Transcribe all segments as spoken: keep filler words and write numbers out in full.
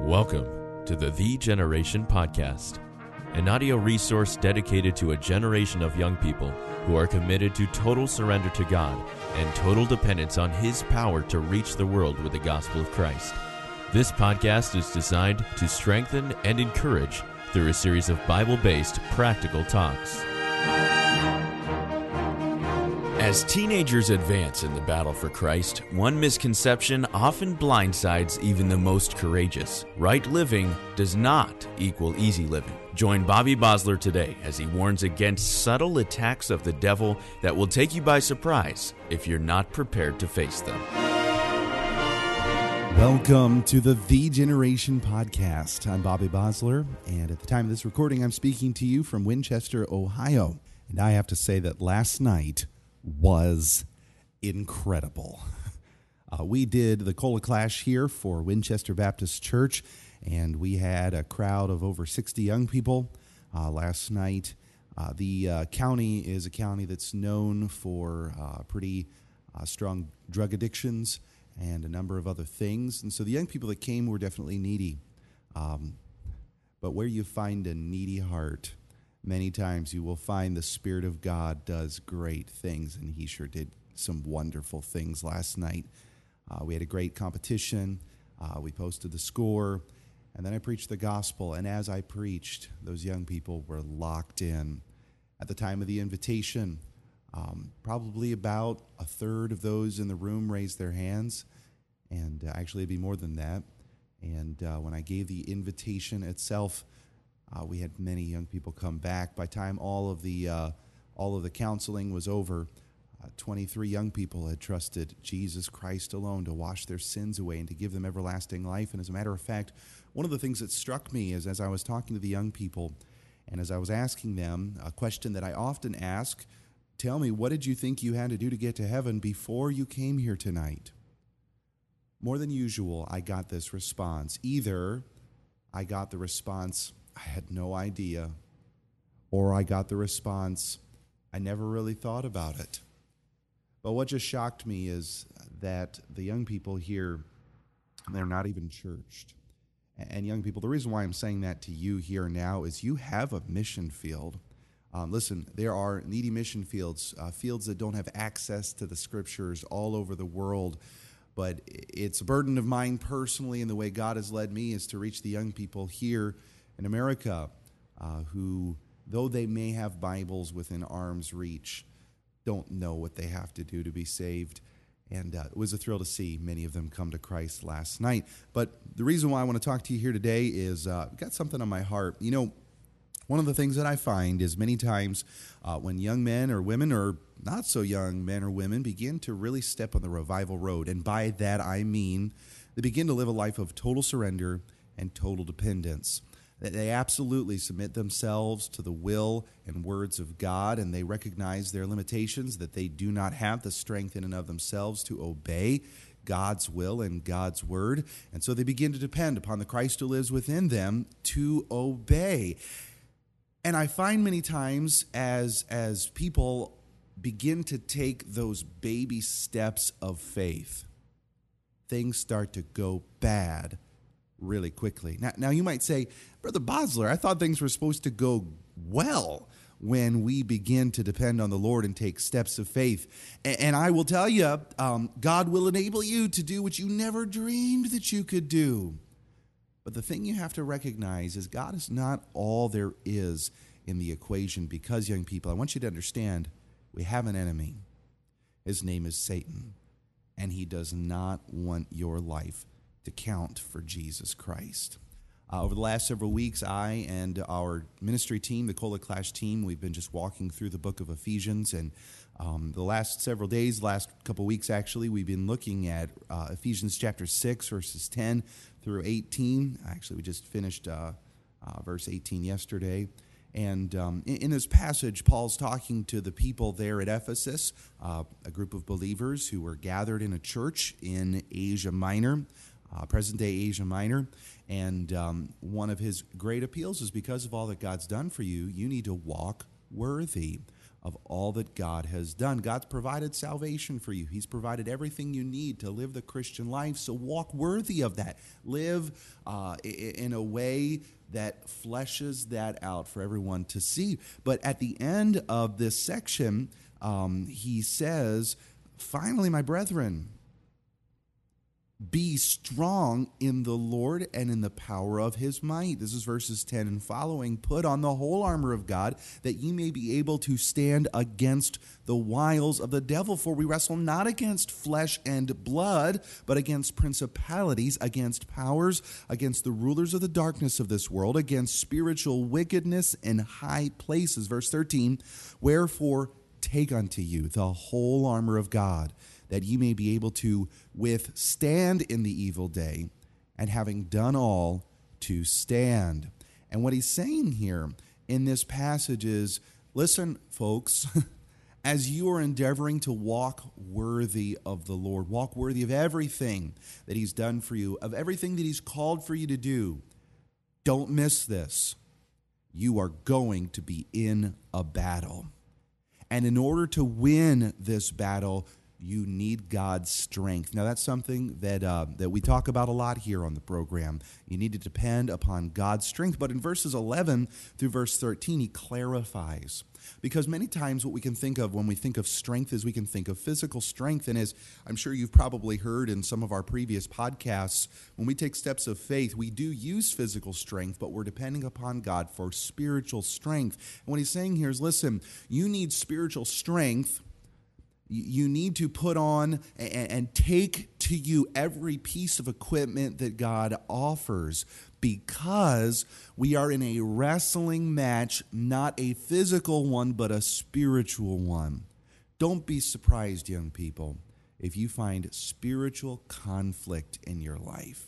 Welcome to the The Generation Podcast, an audio resource dedicated to a generation of young people who are committed to total surrender to God and total dependence on His power to reach the world with the gospel of Christ. This podcast is designed to strengthen and encourage through a series of Bible-based practical talks. As teenagers advance in the battle for Christ, one misconception often blindsides even the most courageous. Right living does not equal easy living. Join Bobby Bosler today as he warns against subtle attacks of the devil that will take you by surprise if you're not prepared to face them. Welcome to the The Generation Podcast. I'm Bobby Bosler, and at the time of this recording, I'm speaking to you from Winchester, Ohio. And I have to say that last night was incredible. Uh, we did the Cola Clash here for Winchester Baptist Church, and we had a crowd of over sixty young people uh, last night. Uh, the uh, county is a county that's known for uh, pretty uh, strong drug addictions and a number of other things. And so the young people that came were definitely needy. Um, but where you find a needy heart, many times you will find the Spirit of God does great things, and He sure did some wonderful things last night. Uh, we had a great competition. Uh, we posted the score, and then I preached the gospel. And as I preached, those young people were locked in. At the time of the invitation, um, probably about a third of those in the room raised their hands, and uh, actually it'd be more than that. And uh, when I gave the invitation itself, Uh, we had many young people come back. By the time all of the uh, all of the counseling was over, uh, twenty-three young people had trusted Jesus Christ alone to wash their sins away and to give them everlasting life. And as a matter of fact, one of the things that struck me is as I was talking to the young people and as I was asking them a question that I often ask, tell me, what did you think you had to do to get to heaven before you came here tonight? More than usual, I got this response. Either I got the response, I had no idea, or I got the response, I never really thought about it. But what just shocked me is that the young people here, they're not even churched. And young people, the reason why I'm saying that to you here now is you have a mission field. Um, listen, there are needy mission fields, uh, fields that don't have access to the scriptures all over the world. But it's a burden of mine personally, and the way God has led me is to reach the young people here in America, uh, who, though they may have Bibles within arm's reach, don't know what they have to do to be saved. And uh, it was a thrill to see many of them come to Christ last night. But the reason why I want to talk to you here today is uh, I've got something on my heart. You know, one of the things that I find is many times uh, when young men or women, or not so young men or women, begin to really step on the revival road, and by that I mean they begin to live a life of total surrender and total dependence. That they absolutely submit themselves to the will and words of God, and they recognize their limitations, that they do not have the strength in and of themselves to obey God's will and God's word. And so they begin to depend upon the Christ who lives within them to obey. And I find many times as, as people begin to take those baby steps of faith, things start to go bad really quickly. Now, now you might say, Brother Bosler, I thought things were supposed to go well when we begin to depend on the Lord and take steps of faith. And, and I will tell you, um, God will enable you to do what you never dreamed that you could do. But the thing you have to recognize is God is not all there is in the equation, because, young people, I want you to understand, we have an enemy. His name is Satan, and he does not want your life to count for Jesus Christ. Uh, over the last several weeks, I and our ministry team, the Cola Clash team, we've been just walking through the book of Ephesians, and um, the last several days, last couple weeks actually, we've been looking at uh, Ephesians chapter six, verses ten through eighteen. Actually, we just finished uh, uh, verse eighteen yesterday. And um, in, in this passage, Paul's talking to the people there at Ephesus, uh, a group of believers who were gathered in a church in Asia Minor, uh, present-day Asia Minor. And um, one of his great appeals is because of all that God's done for you, you need to walk worthy. of all that God has done. God's provided salvation for you. He's provided everything you need to live the Christian life, so walk worthy of that. Live uh, in a way that fleshes that out for everyone to see. But at the end of this section, um, he says, finally, my brethren, be strong in the Lord and in the power of his might. This is verses ten and following. Put on the whole armor of God, that ye may be able to stand against the wiles of the devil. For we wrestle not against flesh and blood, but against principalities, against powers, against the rulers of the darkness of this world, against spiritual wickedness in high places. Verse thirteen, wherefore take unto you the whole armor of God, that ye may be able to withstand in the evil day, and having done all, to stand. And what he's saying here in this passage is, listen, folks, as you are endeavoring to walk worthy of the Lord, walk worthy of everything that he's done for you, of everything that he's called for you to do, don't miss this. You are going to be in a battle. And in order to win this battle, you need God's strength. Now, that's something that uh, that we talk about a lot here on the program. You need to depend upon God's strength. But in verses eleven through verse thirteen, he clarifies. Because many times what we can think of when we think of strength is we can think of physical strength. And as I'm sure you've probably heard in some of our previous podcasts, when we take steps of faith, we do use physical strength, but we're depending upon God for spiritual strength. And what he's saying here is, listen, you need spiritual strength. You need to put on and take to you every piece of equipment that God offers, because we are in a wrestling match, not a physical one, but a spiritual one. Don't be surprised, young people, if you find spiritual conflict in your life.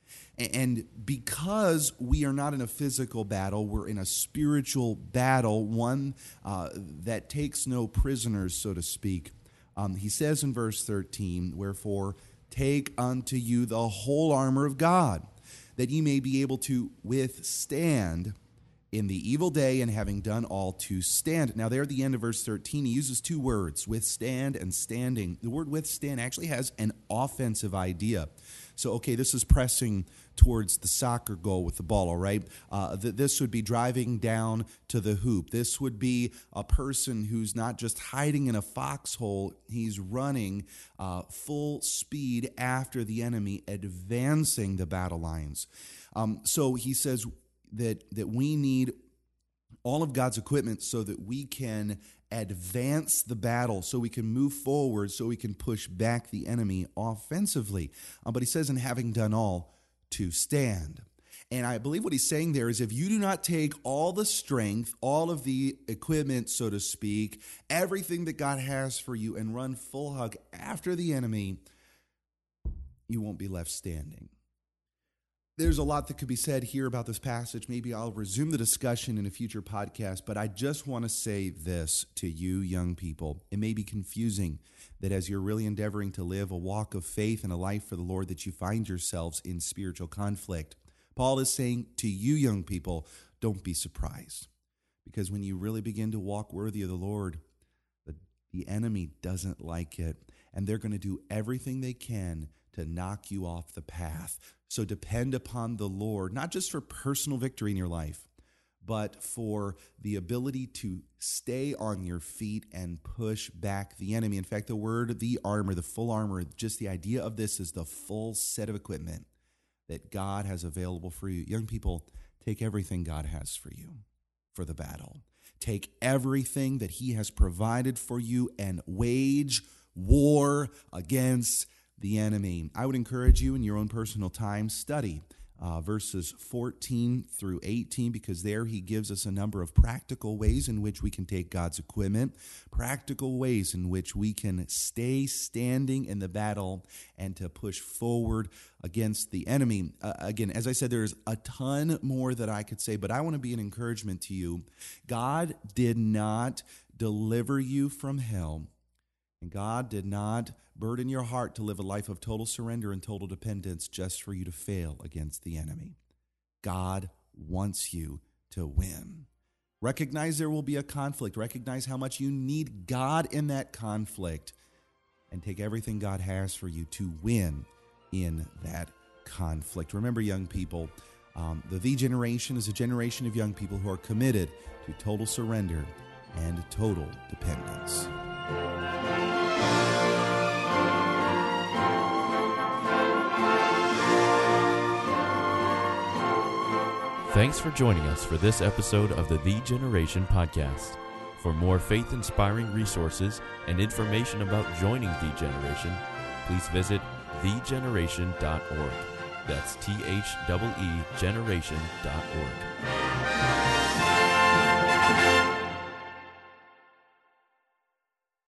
And because we are not in a physical battle, we're in a spiritual battle, one uh, that takes no prisoners, so to speak. Um, he says in verse thirteen, wherefore take unto you the whole armor of God, that ye may be able to withstand in the evil day, and having done all, to stand. Now there at the end of verse thirteen, he uses two words, withstand and standing. The word withstand actually has an offensive idea. So, okay, this is pressing towards the soccer goal with the ball, all right? Uh, th- this would be driving down to the hoop. This would be a person who's not just hiding in a foxhole. He's running uh, full speed after the enemy, advancing the battle lines. Um, so he says that, that we need all of God's equipment so that we can advance the battle, so we can move forward, so we can push back the enemy offensively. Uh, but he says, in having done all, to stand. And I believe what he's saying there is, if you do not take all the strength, all of the equipment, so to speak, everything that God has for you, and run full hug after the enemy, you won't be left standing. There's a lot that could be said here about this passage. Maybe I'll resume the discussion in a future podcast, but I just want to say this to you young people. It may be confusing that as you're really endeavoring to live a walk of faith and a life for the Lord, that you find yourselves in spiritual conflict. Paul is saying to you young people, don't be surprised, because when you really begin to walk worthy of the Lord, the, the enemy doesn't like it, and they're going to do everything they can to knock you off the path. So depend upon the Lord, not just for personal victory in your life, but for the ability to stay on your feet and push back the enemy. In fact, the word, the armor, the full armor, just the idea of this is the full set of equipment that God has available for you. Young people, take everything God has for you for the battle. Take everything that he has provided for you and wage war against the enemy. I would encourage you in your own personal time, study uh, verses fourteen through eighteen, because there he gives us a number of practical ways in which we can take God's equipment, practical ways in which we can stay standing in the battle and to push forward against the enemy. Uh, again, as I said, there's a ton more that I could say, but I want to be an encouragement to you. God did not deliver you from hell, and God did not burden your heart to live a life of total surrender and total dependence just for you to fail against the enemy. God wants you to win. Recognize there will be a conflict. Recognize how much you need God in that conflict. And take everything God has for you to win in that conflict. Remember, young people, um, the V generation is a generation of young people who are committed to total surrender and total dependence. Thanks for joining us for this episode of the The Generation Podcast. For more faith-inspiring resources and information about joining The Generation, please visit the generation dot org. That's T H E E generation dot org.